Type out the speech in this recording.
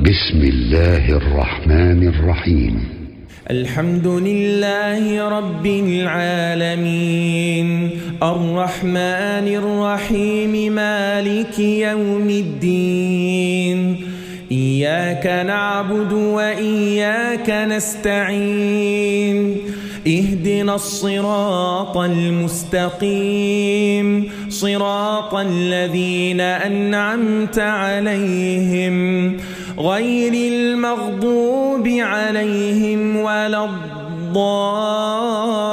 بسم الله الرحمن الرحيم. الحمد لله رب العالمين، الرحمن الرحيم، مالك يوم الدين. إياك نعبد وإياك نستعين، اهدنا الصراط المستقيم، صراط الذين أنعمت عليهم غير المغضوب عليهم ولا الضالين.